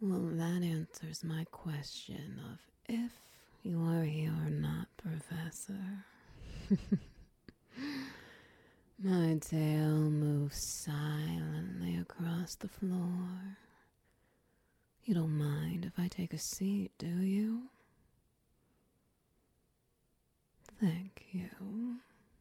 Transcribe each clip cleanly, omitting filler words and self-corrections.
Well, that answers my question of if you are here or not, Professor. My tail moves silently across the floor. You don't mind if I take a seat, do you? Thank you.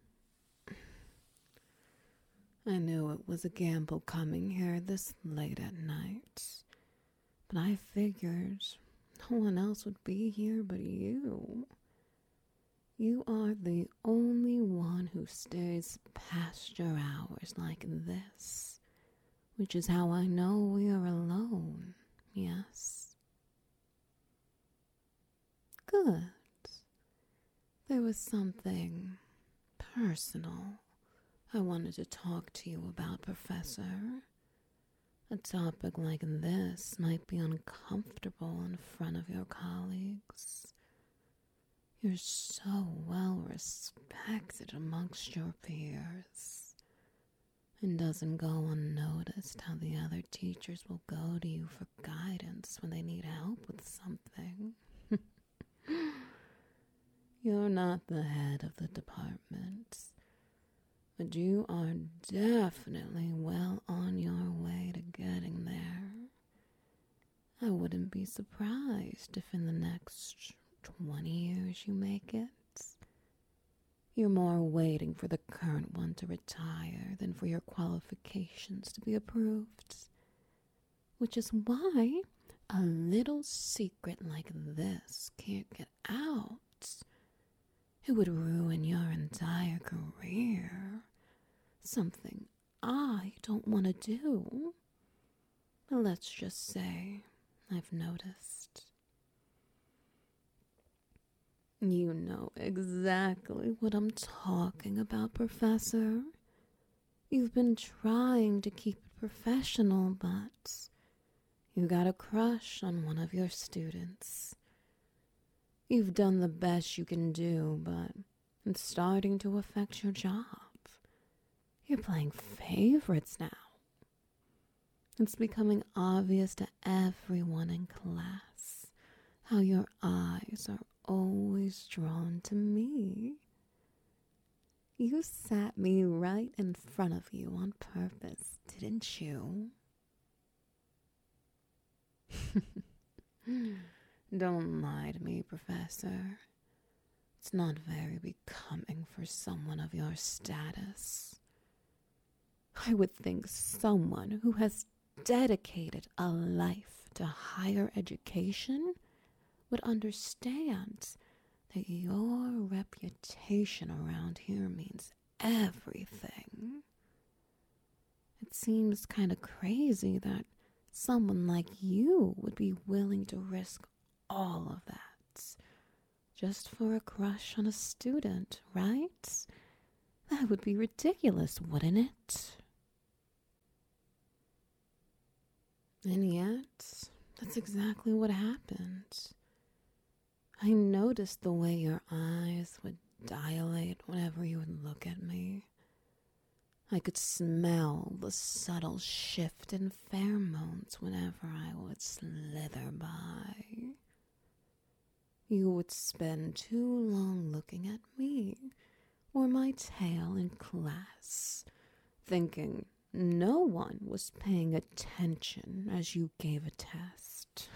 I knew it was a gamble coming here this late at night, but I figured no one else would be here but you. You are the only one who stays past your hours like this, which is how I know we are alone, yes? Good. There was something personal I wanted to talk to you about, Professor. A topic like this might be uncomfortable in front of your colleagues. You're so well respected amongst your peers. It doesn't go unnoticed how the other teachers will go to you for guidance when they need help with something. You're not the head of the department, but you are definitely well on your way to getting there. I wouldn't be surprised if in the next 20 years you make it. You're more waiting for the current one to retire than for your qualifications to be approved. Which is why a little secret like this can't get out. It would ruin your entire career. Something I don't want to do. But let's just say I've noticed. You know exactly what I'm talking about, Professor. You've been trying to keep it professional, but you got a crush on one of your students. You've done the best you can do, but it's starting to affect your job. You're playing favorites now. It's becoming obvious to everyone in class how your eyes are always drawn to me. You sat me right in front of you on purpose, didn't you? Don't lie to me, Professor. It's not very becoming for someone of your status. I would think someone who has dedicated a life to higher education would understand that your reputation around here means everything. It seems kind of crazy that someone like you would be willing to risk all of that just for a crush on a student, right? That would be ridiculous, wouldn't it? And yet, that's exactly what happened. I noticed the way your eyes would dilate whenever you would look at me. I could smell the subtle shift in pheromones whenever I would slither by. You would spend too long looking at me or my tail in class, thinking no one was paying attention as you gave a test.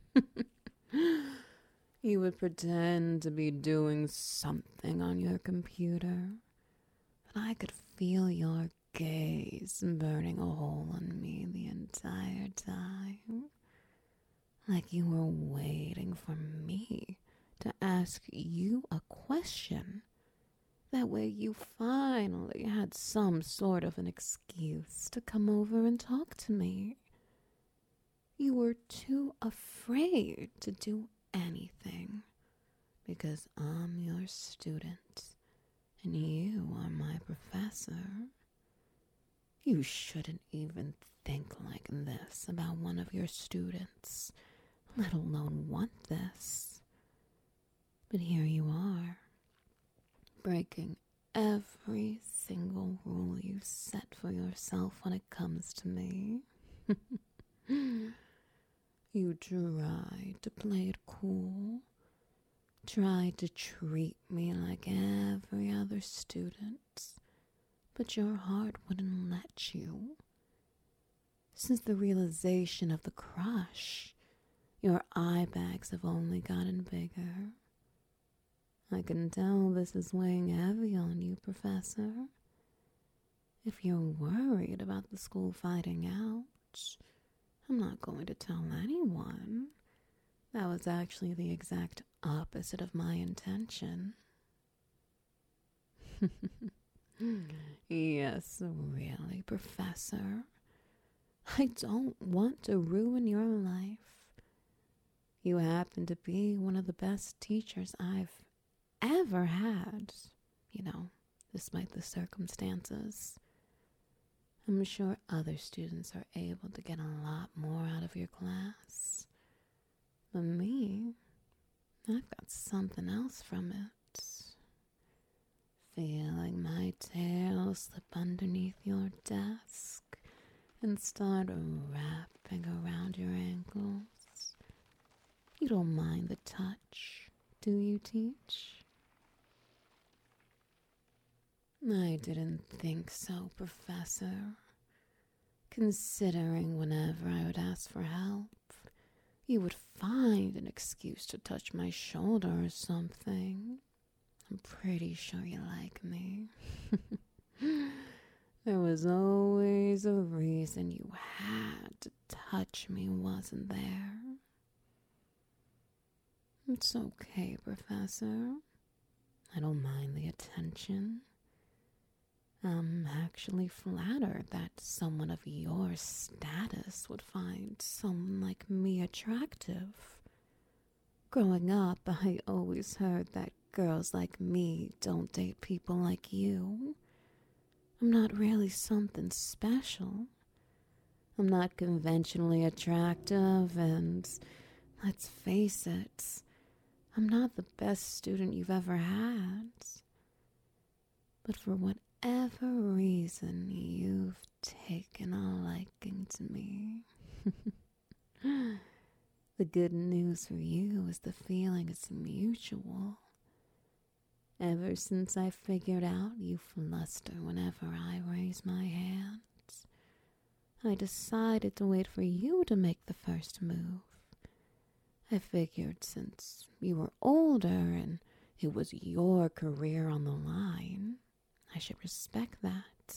You would pretend to be doing something on your computer, but I could feel your gaze burning a hole in me the entire time. Like you were waiting for me to ask you a question. That way you finally had some sort of an excuse to come over and talk to me. You were too afraid to do anything because I'm your student and you are my professor. You shouldn't even think like this about one of your students, let alone want this. But here you are, breaking every single rule you set for yourself when it comes to me. You tried to play it cool, tried to treat me like every other student, but your heart wouldn't let you. Since the realization of the crush, your eye bags have only gotten bigger. I can tell this is weighing heavy on you, Professor. If you're worried about the school finding out, I'm not going to tell anyone. That was actually the exact opposite of my intention. Yes, really, Professor. I don't want to ruin your life. You happen to be one of the best teachers I've ever had, despite the circumstances. I'm sure other students are able to get a lot more out of your class. But me, I've got something else from it. Feeling my tail slip underneath your desk and start wrapping around your ankles. You don't mind the touch, do you, Teach? I didn't think so, Professor. Considering whenever I would ask for help, you would find an excuse to touch my shoulder or something. I'm pretty sure you like me. There was always a reason you had to touch me, wasn't there? It's okay, Professor. I don't mind the attention. I'm actually flattered that someone of your status would find someone like me attractive. Growing up, I always heard that girls like me don't date people like you. I'm not really something special. I'm not conventionally attractive, and let's face it, I'm not the best student you've ever had. But for whatever reason, you've taken a liking to me. The good news for you is the feeling is mutual. Ever since I figured out you fluster whenever I raise my hand, I decided to wait for you to make the first move. I figured since you were older and it was your career on the line, I should respect that.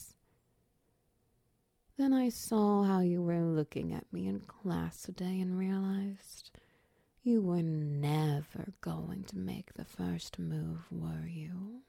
Then I saw how you were looking at me in class today and realized you were never going to make the first move, were you?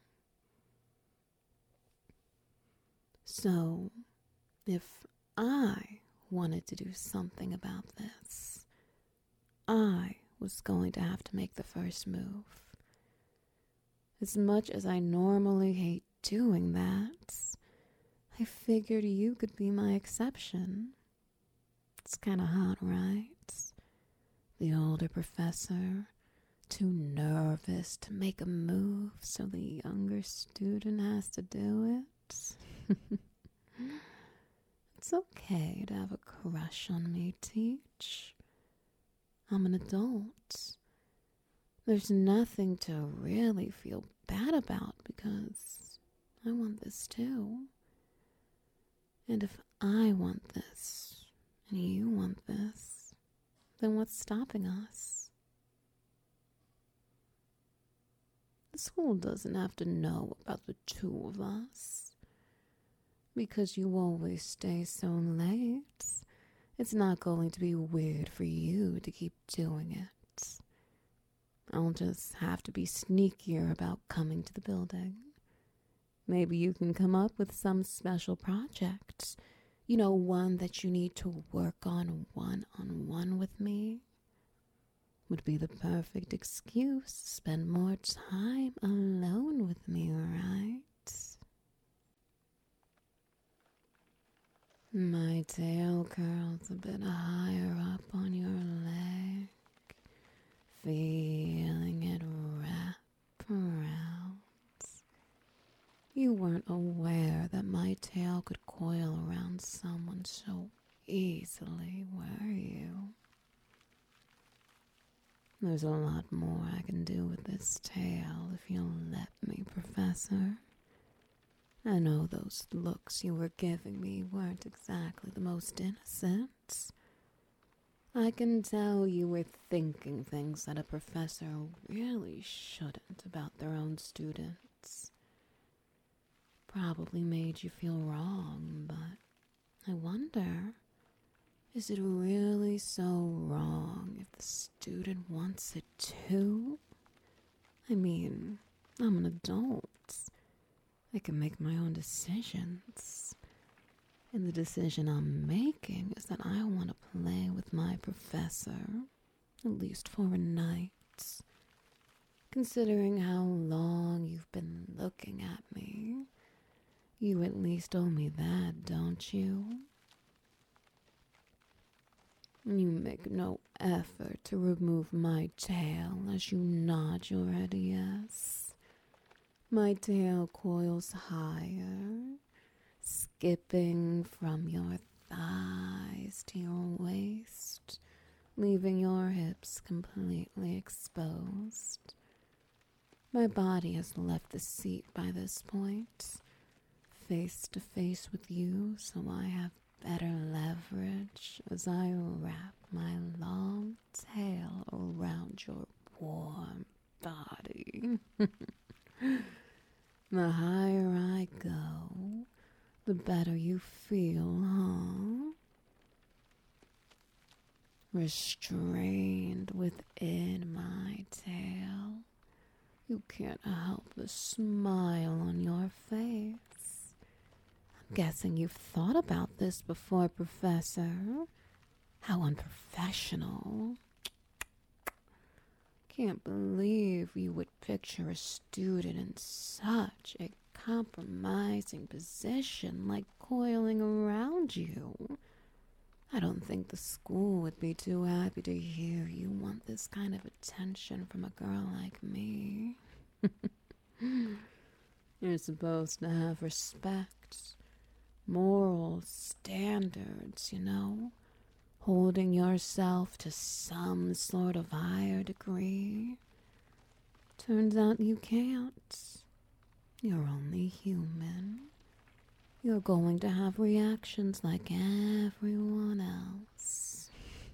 So, if I wanted to do something about this, I was going to have to make the first move. As much as I normally hate doing that, I figured you could be my exception. It's kind of hot, right? The older professor, too nervous to make a move, so the younger student has to do it. It's okay to have a crush on me, Teach. I'm an adult. There's nothing to really feel bad about because I want this too. And if I want this and you want this, then what's stopping us? The school doesn't have to know about the two of us. Because you always stay so late, it's not going to be weird for you to keep doing it. I'll just have to be sneakier about coming to the building. Maybe you can come up with some special project. One that you need to work on one-on-one with me. Would be the perfect excuse to spend more time alone with me, right? My tail curls a bit higher up on your leg, feeling it wrap around. You weren't aware that my tail could coil around someone so easily, were you? There's a lot more I can do with this tale if you'll let me, Professor. I know those looks you were giving me weren't exactly the most innocent. I can tell you were thinking things that a professor really shouldn't about their own students. Probably made you feel wrong, but I wonder, is it really so wrong if the student wants it too? I mean, I'm an adult. I can make my own decisions. And the decision I'm making is that I want to play with my professor, at least for a night. Considering how long you've been looking at me, you at least owe me that, don't you? You make no effort to remove my tail as you nod your head yes. My tail coils higher, skipping from your thighs to your waist, leaving your hips completely exposed. My body has left the seat by this point, face to face with you, so I have better leverage as I wrap my long tail around your warm body. The higher I go, the better you feel, huh? Restrained within my tail, you can't help the smile on your face. I'm guessing you've thought about this before, Professor. How unprofessional. Can't believe you would picture a student in such a compromising position like coiling around you. I don't think the school would be too happy to hear you want this kind of attention from a girl like me. You're supposed to have respect, moral standards, you know, holding yourself to some sort of higher degree. Turns out you can't. You're only human. You're going to have reactions like everyone else.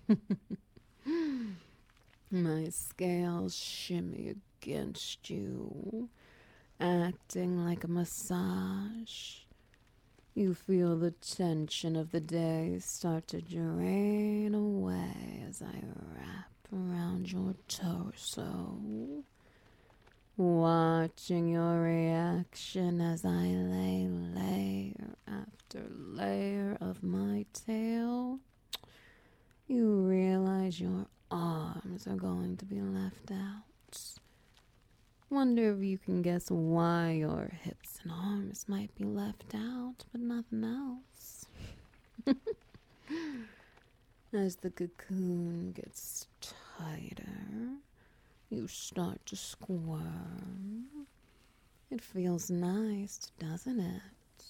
My scales shimmy against you, acting like a massage. You feel the tension of the day start to drain away as I wrap around your torso, watching your reaction as I lay layer after layer of my tail. You realize your arms are going to be left out. Wonder if you can guess why your hips and arms might be left out, but nothing else. As the cocoon gets tighter, you start to squirm. It feels nice, doesn't it?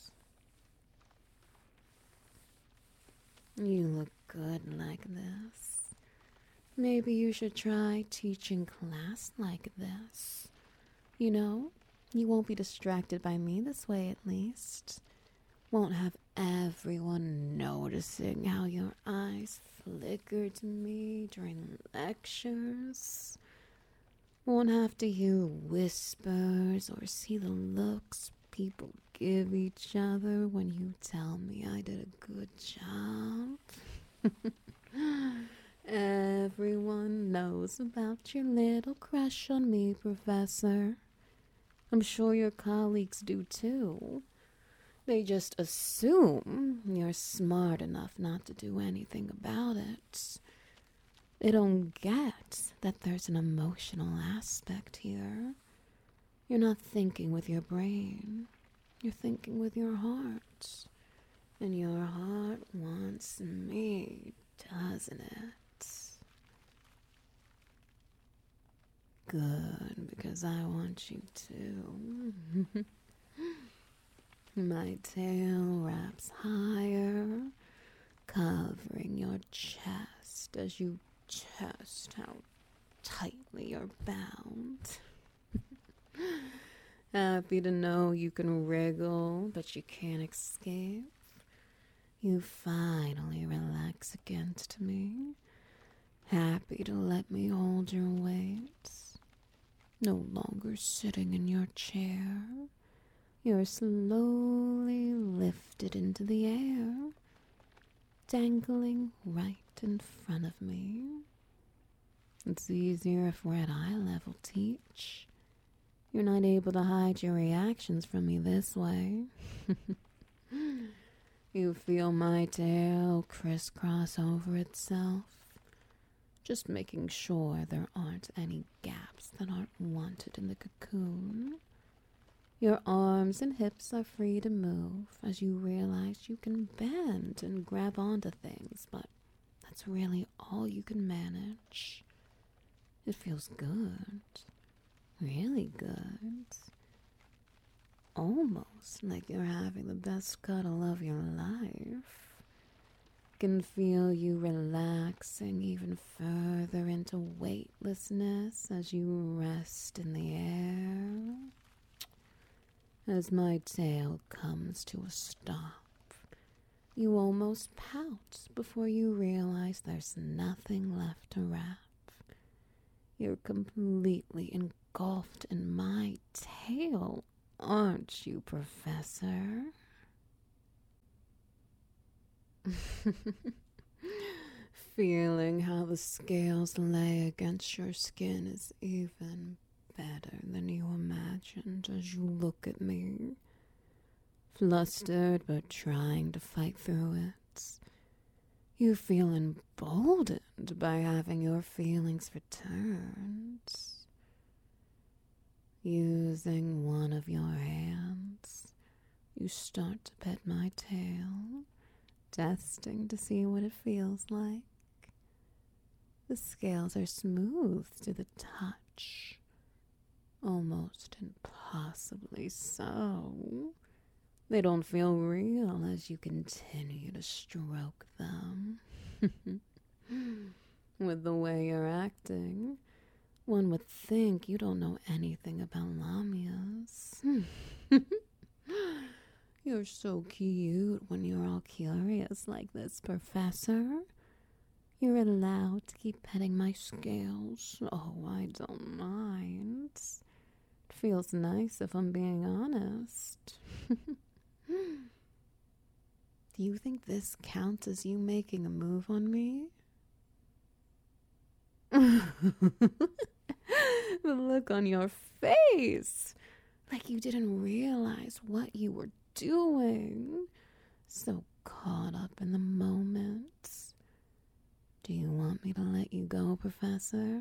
You look good like this. Maybe you should try teaching class like this. You know, you won't be distracted by me this way at least. Won't have everyone noticing how your eyes flicker to me during lectures. Won't have to hear whispers or see the looks people give each other when you tell me I did a good job. Everyone knows about your little crush on me, Professor. I'm sure your colleagues do too. They just assume you're smart enough not to do anything about it. They don't get that there's an emotional aspect here. You're not thinking with your brain. You're thinking with your heart. And your heart wants me, doesn't it? Good, because I want you to. My tail wraps higher, covering your chest as you test how tightly you're bound. Happy to know you can wriggle, but you can't escape. You finally relax against me. Happy to let me hold your weight. No longer sitting in your chair. You're slowly lifted into the air, dangling right in front of me. It's easier if we're at eye level, Teach. You're not able to hide your reactions from me this way. You feel my tail crisscross over itself, just making sure there aren't any gaps that aren't wanted in the cocoon. Your arms and hips are free to move as you realize you can bend and grab onto things, but that's really all you can manage. It feels good. Really good. Almost like you're having the best cuddle of your life. Can feel you relaxing even further into weightlessness as you rest in the air. As my tail comes to a stop, you almost pout before you realize there's nothing left to wrap. You're completely engulfed in my tail, aren't you, Professor? Feeling how the scales lay against your skin is even better than you imagined as you look at me. Flustered but trying to fight through it. You feel emboldened by having your feelings returned. Using one of your hands, you start to pet my tail, testing to see what it feels like. The scales are smooth to the touch, almost impossibly so. They don't feel real as you continue to stroke them. With the way you're acting, one would think you don't know anything about lamias. You're so cute when you're all curious like this, Professor. You're allowed to keep petting my scales. Oh, I don't mind. It feels nice if I'm being honest. Do you think this counts as you making a move on me? The look on your face, like you didn't realize what you were doing. So caught up in the moment. Do you want me to let you go, Professor?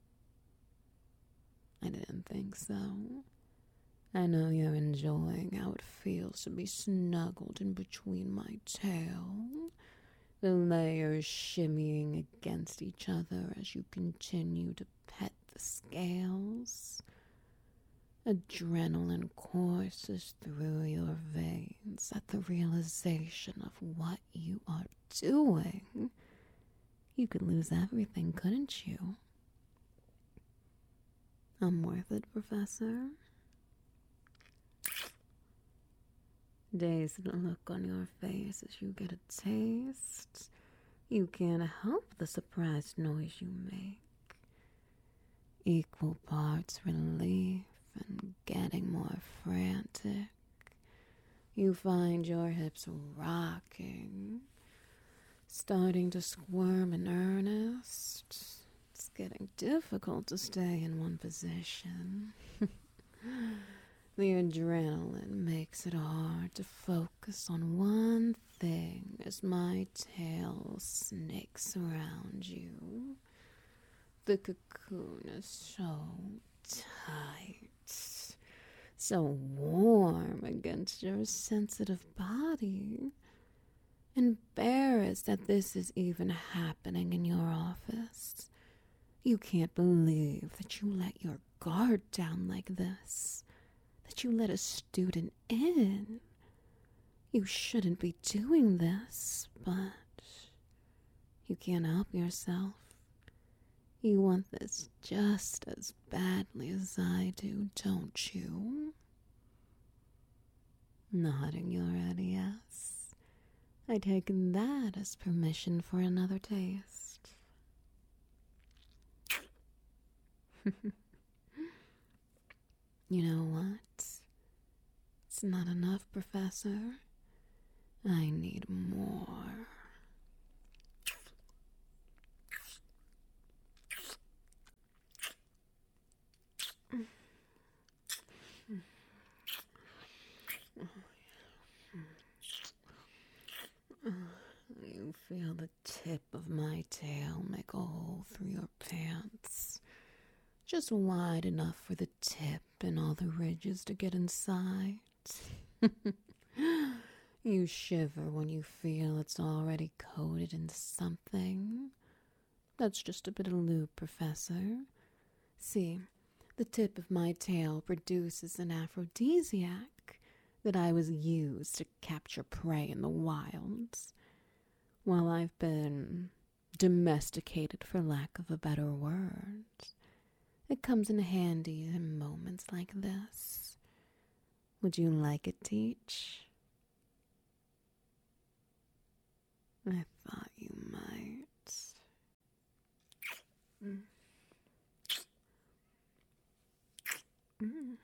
I didn't think so. I know you're enjoying how it feels to be snuggled in between my tail, the layers shimmying against each other as you continue to pet the scales. Adrenaline courses through your veins at the realization of what you are doing. You could lose everything, couldn't you? I'm worth it, Professor. Dazed look on your face as you get a taste. You can't help the surprised noise you make. Equal parts relief and getting more frantic. You find your hips rocking, starting to squirm in earnest. It's getting difficult to stay in one position. The adrenaline makes it hard to focus on one thing as my tail snakes around you. The cocoon is so tight, so warm against your sensitive body. Embarrassed that this is even happening in your office. You can't believe that you let your guard down like this. That you let a student in. You shouldn't be doing this, but you can't help yourself. You want this just as badly as I do, don't you? Nodding your head yes. I take that as permission for another taste. You know what? It's not enough, Professor. I need more. You feel the tip of my tail make a hole through your pants. Just wide enough for the tip and all the ridges to get inside. You shiver when you feel it's already coated in something. That's just a bit of lube, Professor. See, the tip of my tail produces an aphrodisiac that I was used to capture prey in the wilds. While I've been domesticated, for lack of a better word, it comes in handy in moments like this. Would you like it, Teach? I thought you might. Mm. Mm.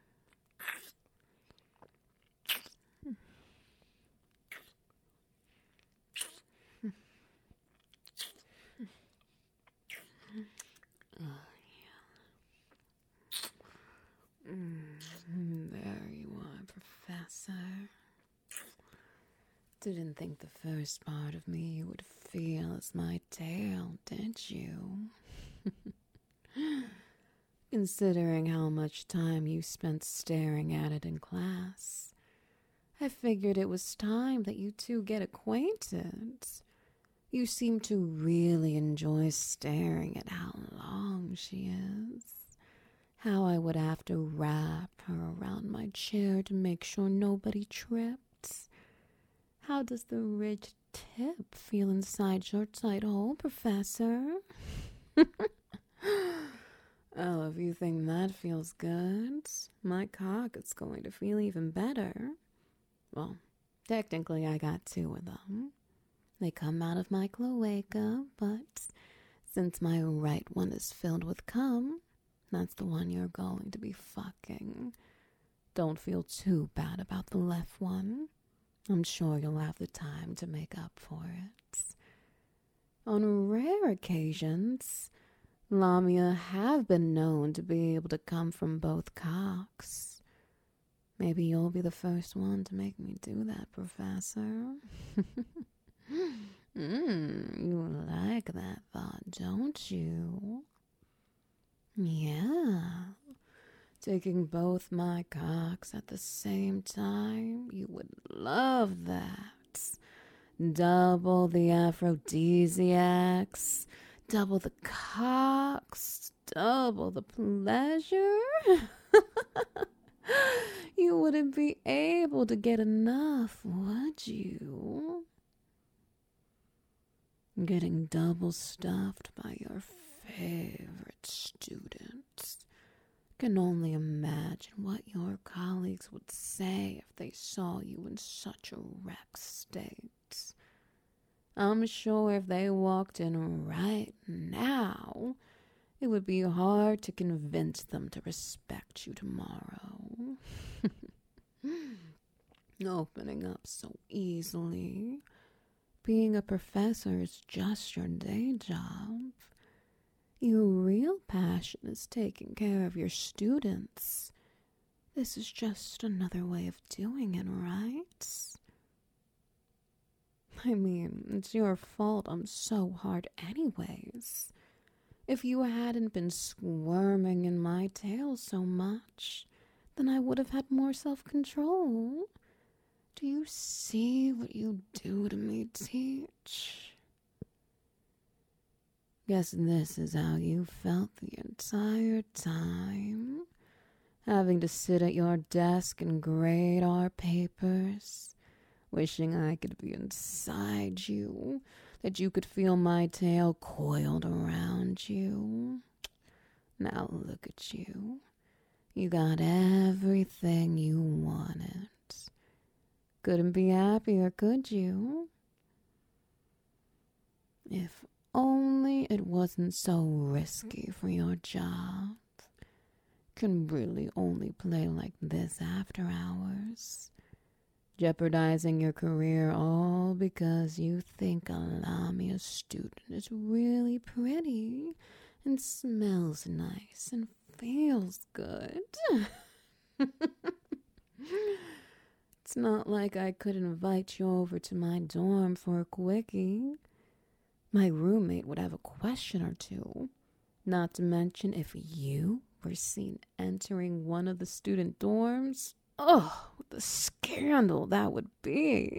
There you are, Professor. Didn't think the first part of me would feel as my tail, did you? Considering how much time you spent staring at it in class, I figured it was time that you two get acquainted. You seem to really enjoy staring at how long she is. How I would have to wrap her around my chair to make sure nobody tripped. How does the ridged tip feel inside your tight hole, Professor? Oh, if you think that feels good, my cock is going to feel even better. Well, technically I got two of them. They come out of my cloaca, but since my right one is filled with cum, that's the one you're going to be fucking. Don't feel too bad about the left one. I'm sure you'll have the time to make up for it. On rare occasions, Lamia have been known to be able to come from both cocks. Maybe you'll be the first one to make me do that, Professor. You like that thought, don't you? Yeah. Taking both my cocks at the same time, you would love that. Double the aphrodisiacs, double the cocks, double the pleasure. You wouldn't be able to get enough, would you? Getting double stuffed by your favorite students. Can only imagine what your colleagues would say if they saw you in such a wrecked state. I'm sure if they walked in right now, it would be hard to convince them to respect you tomorrow. Opening up so easily. Being a professor is just your day job. Your real passion is taking care of your students. This is just another way of doing it, right? I mean, it's your fault I'm so hard anyways. If you hadn't been squirming in my tail so much, then I would have had more self-control. Do you see what you do to me, Teach? Guess this is how you felt the entire time. Having to sit at your desk and grade our papers. Wishing I could be inside you. that you could feel my tail coiled around you. Now look at you. You got everything you wanted. Couldn't be happier, could you? If only it wasn't so risky for your job. Can really only play like this after hours. Jeopardizing your career all because you think a Lamia student is really pretty and smells nice and feels good. It's not like I could invite you over to my dorm for a quickie. My roommate would have a question or two. Not to mention if you were seen entering one of the student dorms. Oh, the scandal that would be.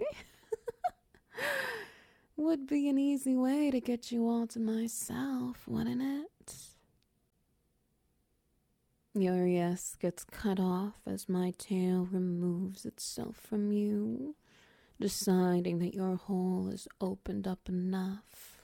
Would be an easy way to get you all to myself, wouldn't it? Your yes gets cut off as my tail removes itself from you, deciding that your hole is opened up enough.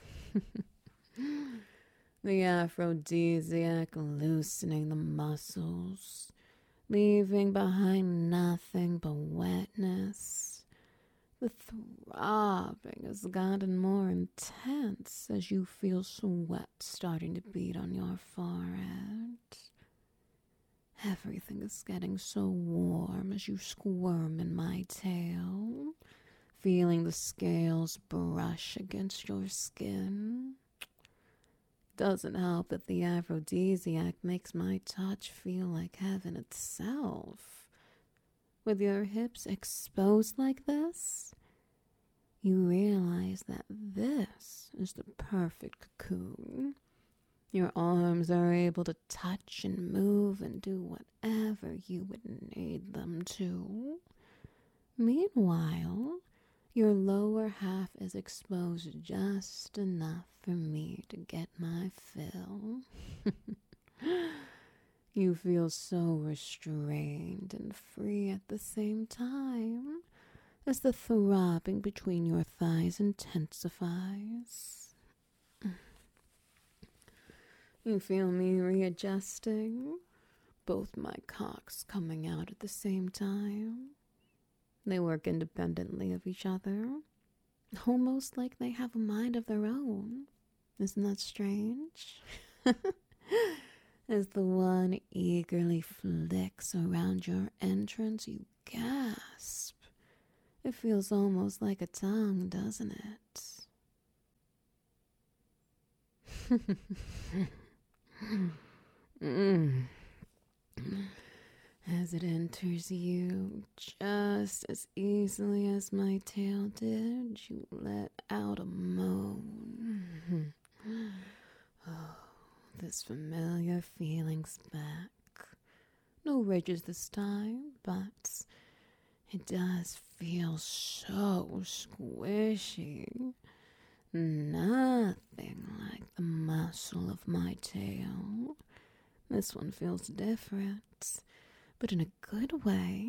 The aphrodisiac loosening the muscles, leaving behind nothing but wetness. The throbbing has gotten more intense as you feel sweat starting to bead on your forehead. Everything is getting so warm as you squirm in my tail, feeling the scales brush against your skin. Doesn't help that the aphrodisiac makes my touch feel like heaven itself. With your hips exposed like this, you realize that this is the perfect cocoon. Your arms are able to touch and move and do whatever you would need them to. Meanwhile, your lower half is exposed just enough for me to get my fill. You feel so restrained and free at the same time as the throbbing between your thighs intensifies. You feel me readjusting, both my cocks coming out at the same time. They work independently of each other, almost like they have a mind of their own. Isn't that strange? As the one eagerly flicks around your entrance, you gasp. It feels almost like a tongue, doesn't it? As it enters you, just as easily as my tail did, you let out a moan. Oh, this familiar feeling's back. No ridges this time, but it does feel so squishy. Nothing like the muscle of my tail. This one feels different, but in a good way.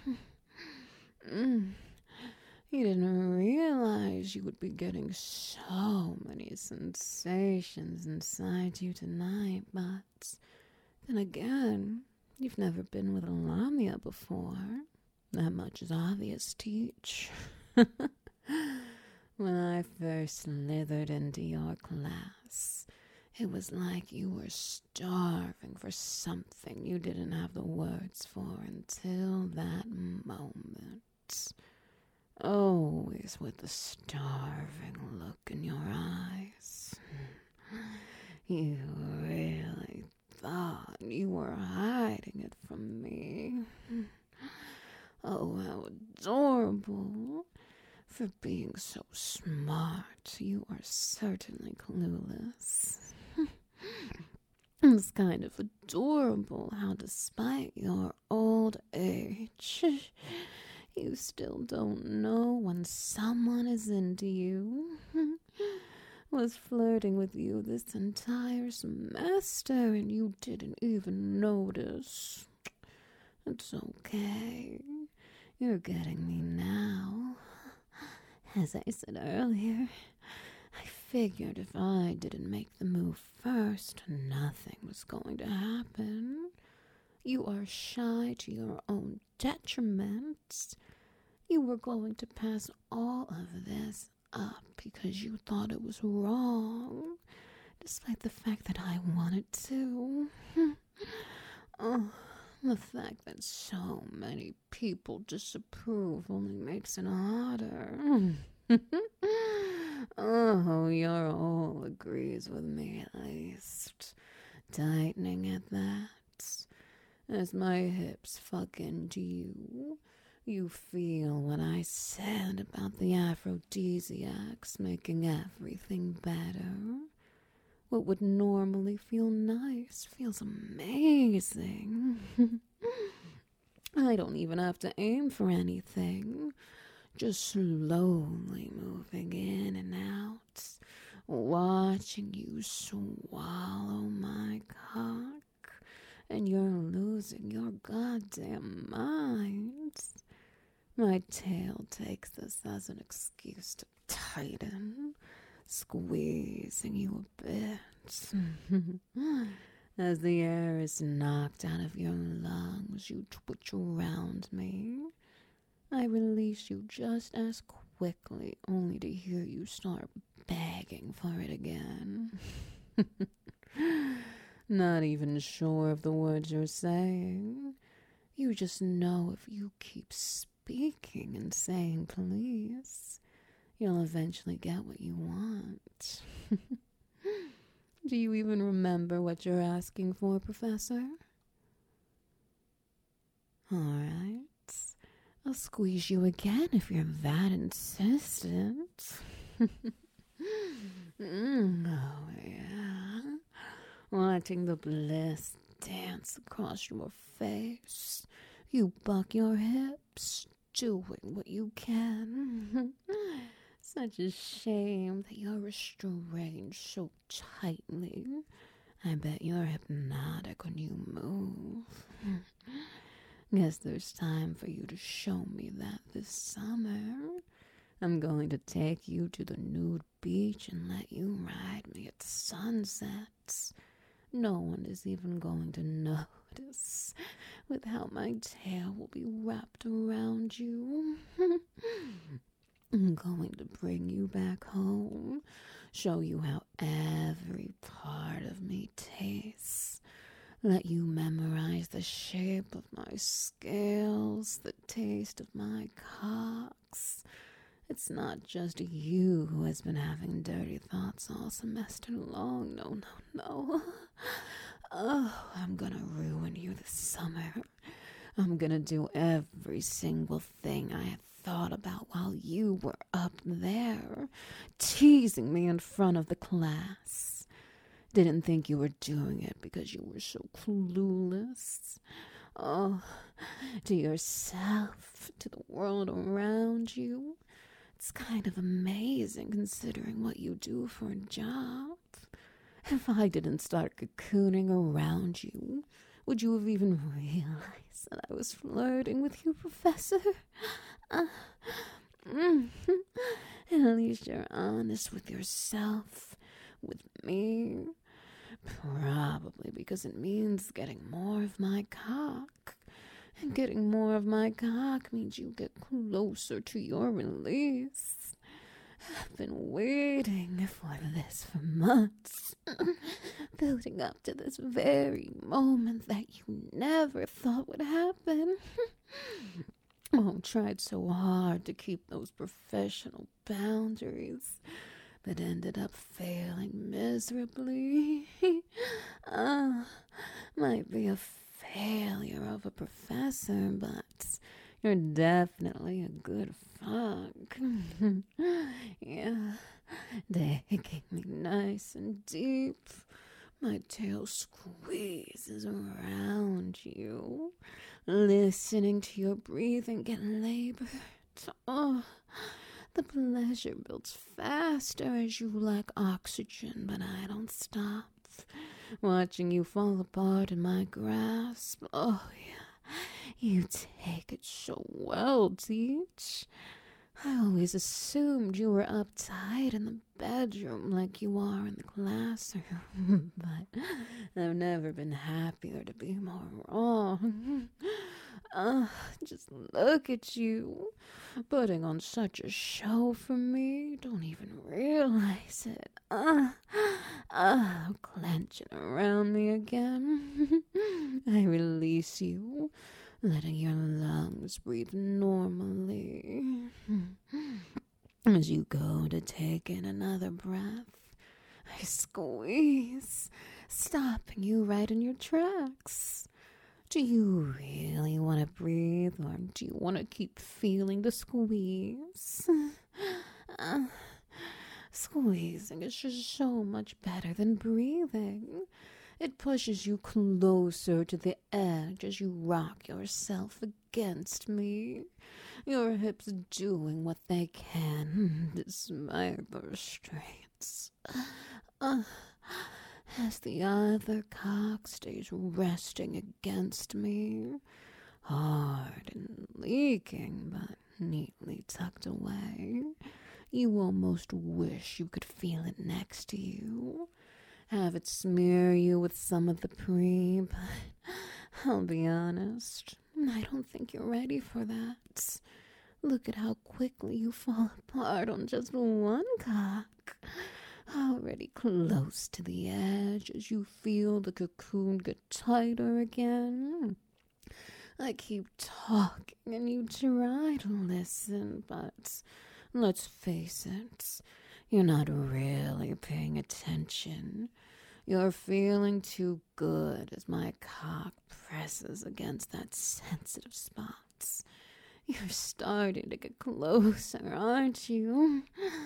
You didn't realize you would be getting so many sensations inside you tonight, but then again, you've never been with a Lamia before. That much is obvious, Teach. When I first slithered into your class, it was like you were starving for something you didn't have the words for until that moment. Always with the starving look in your eyes. You really thought you were hiding it from me. Oh, how adorable. For being so smart, you are certainly clueless. It's kind of adorable how despite your old age, you still don't know when someone is into you. Was flirting with you this entire semester and you didn't even notice. It's okay. You're getting me now. As I said earlier, I figured if I didn't make the move first, nothing was going to happen. You are shy to your own detriment. You were going to pass all of this up because you thought it was wrong, despite the fact that I wanted to. Oh, the fact that so many people disapprove only makes it harder. Oh, your hole agrees with me at least. Tightening at that. As my hips fuck into you, you feel what I said about the aphrodisiacs making everything better. What would normally feel nice feels amazing. I don't even have to aim for anything. Just slowly moving in and out, watching you swallow my cock, and you're losing your goddamn mind. My tail takes this as an excuse to tighten, squeezing you a bit. As the air is knocked out of your lungs, you twitch around me. I release you just as quickly, only to hear you start begging for it again. Not even sure of the words you're saying. You just know if you keep speaking and saying please, you'll eventually get what you want. Do you even remember what you're asking for, Professor? All right. I'll squeeze you again if you're that insistent. Oh, yeah. Watching the bliss dance across your face. You buck your hips, doing what you can. Such a shame that you're restrained so tightly. I bet you're hypnotic when you move. Guess there's time for you to show me that this summer. I'm going to take you to the nude beach and let you ride me at sunsets. No one is even going to notice with how my tail will be wrapped around you. I'm going to bring you back home, show you how every part of me tastes. Let you memorize the shape of my scales, the taste of my cocks. It's not just you who has been having dirty thoughts all semester long. No. Oh, I'm gonna ruin you this summer. I'm gonna do every single thing I had thought about while you were up there, teasing me in front of the class. Didn't think you were doing it because you were so clueless. Oh, to yourself, to the world around you. It's kind of amazing considering what you do for a job. If I didn't start cocooning around you, would you have even realized that I was flirting with you, Professor? At least you're honest with yourself, with me. Probably because it means getting more of my cock. And getting more of my cock means you get closer to your release. I've been waiting for this for months. Building up to this very moment that you never thought would happen. Oh, tried so hard to keep those professional boundaries, but ended up failing miserably. Might be a failure of a professor, but you're definitely a good fuck. Yeah, taking me nice and deep. My tail squeezes around you, listening to your breathing get labored. Oh, the pleasure builds faster as you lack oxygen, but I don't stop. Watching you fall apart in my grasp. Oh, yeah. You take it so well, Teach. I always assumed you were uptight in the bedroom like you are in the classroom, but I've never been happier to be more wrong. Just look at you, putting on such a show for me. Don't even realize it. Clenching around me again. I release you, letting your lungs breathe normally. As you go to take in another breath, I squeeze, stopping you right in your tracks. Do you really want to breathe, or do you want to keep feeling the squeeze? Squeezing is just so much better than breathing. It pushes you closer to the edge as you rock yourself against me, your hips doing what they can despite the restraints. As the other cock stays resting against me, hard and leaking, but neatly tucked away. You almost wish you could feel it next to you. Have it smear you with some of the pre, but I'll be honest, I don't think you're ready for that. Look at how quickly you fall apart on just one cock. Already close to the edge as you feel the cocoon get tighter again. I keep talking and you try to listen, but let's face it, you're not really paying attention. You're feeling too good as my cock presses against that sensitive spot. You're starting to get closer, aren't you?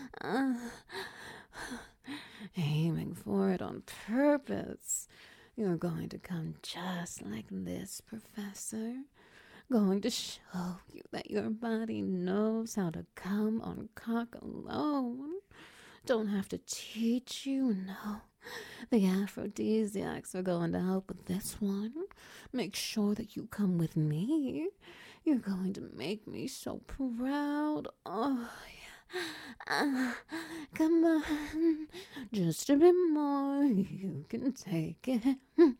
Aiming for it on purpose. You're going to come just like this, Professor. Going to show you that your body knows how to come on cock alone. Don't have to teach you, no. The aphrodisiacs are going to help with this one. Make sure that you come with me. You're going to make me so proud. Oh, yeah. Come on. Just a bit more. You can take it.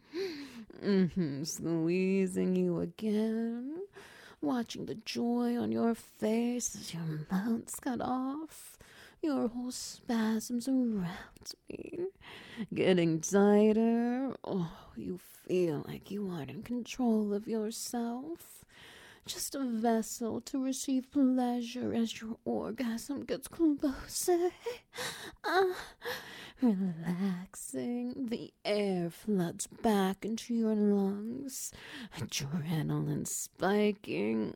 Squeezing you again. Watching the joy on your face as your mouth's cut off. Your whole spasms around me, getting tighter. Oh, you feel like you aren't in control of yourself. Just a vessel to receive pleasure as your orgasm gets closer. Relaxing, the air floods back into your lungs. Adrenaline spiking.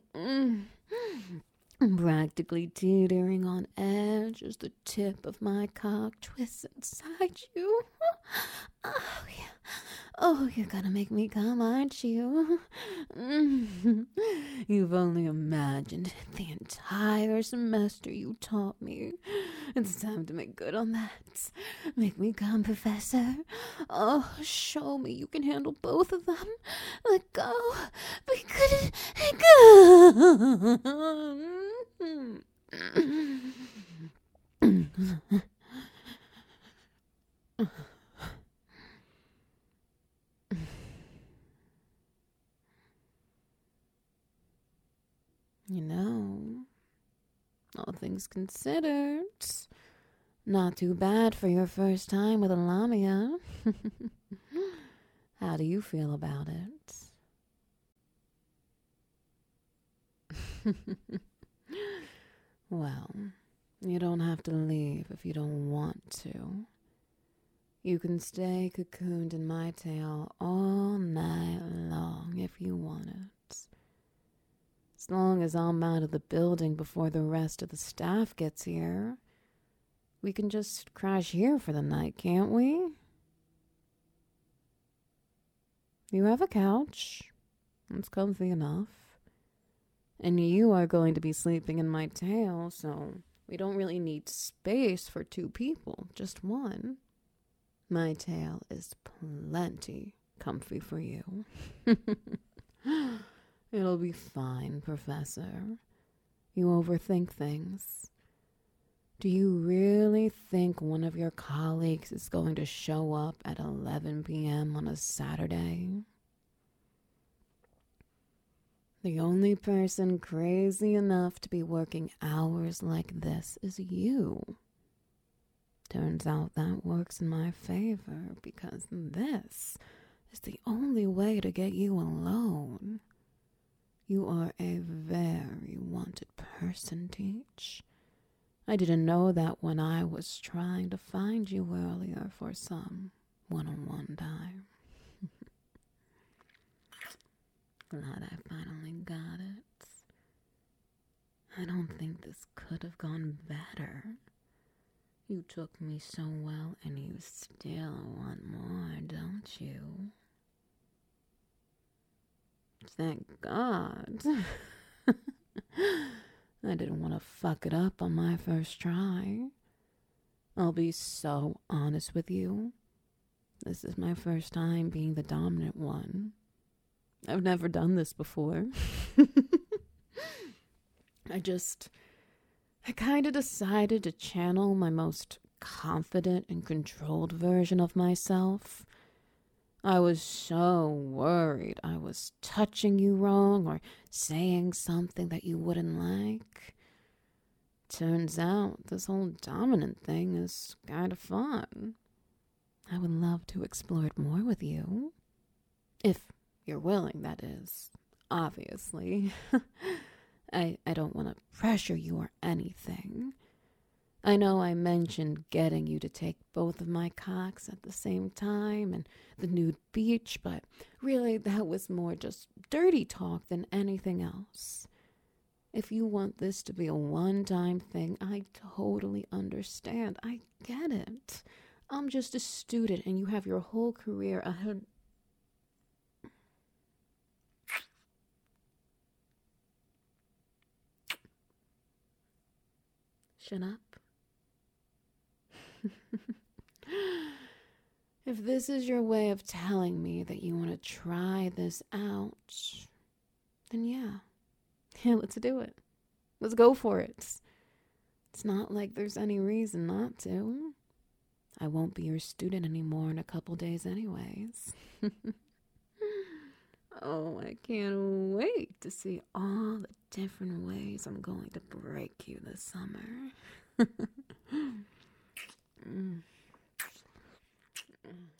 Practically teetering on edge as the tip of my cock twists inside you. Oh, yeah. Oh, you're gonna make me come, aren't you? You've only imagined it the entire semester you taught me. It's time to make good on that. Make me come, Professor. Oh, show me you can handle both of them. Let go. Be good and go. You know, all things considered, not too bad for your first time with a lamia. How do you feel about it? Well, you don't have to leave if you don't want to. You can stay cocooned in my tail all night long if you want it. As long as I'm out of the building before the rest of the staff gets here, we can just crash here for the night, can't we? You have a couch. It's comfy enough. And you are going to be sleeping in my tail, so we don't really need space for two people, just one. My tail is plenty comfy for you. It'll be fine, Professor. You overthink things. Do you really think one of your colleagues is going to show up at 11 p.m. on a Saturday? The only person crazy enough to be working hours like this is you. Turns out that works in my favor because this is the only way to get you alone. You are a very wanted person, Teach. I didn't know that when I was trying to find you earlier for some one-on-one time. Glad I finally got it. I don't think this could have gone better. You took me so well and you still want more, don't you? Thank God. I didn't want to fuck it up on my first try. I'll be so honest with you. This is my first time being the dominant one. I've never done this before. I kind of decided to channel my most confident and controlled version of myself. I was so worried I was touching you wrong or saying something that you wouldn't like. Turns out this whole dominant thing is kind of fun. I would love to explore it more with you. If you're willing, that is. Obviously. I don't want to pressure you or anything. I know I mentioned getting you to take both of my cocks at the same time and the nude beach, but really that was more just dirty talk than anything else. If you want this to be a one-time thing, I totally understand. I get it. I'm just a student and you have your whole career ahead. Shut up. If this is your way of telling me that you want to try this out, then yeah, let's do it. Let's go for it. It's not like there's any reason not to. I won't be your student anymore in a couple days anyways. Oh, I can't wait to see all the different ways I'm going to break you this summer.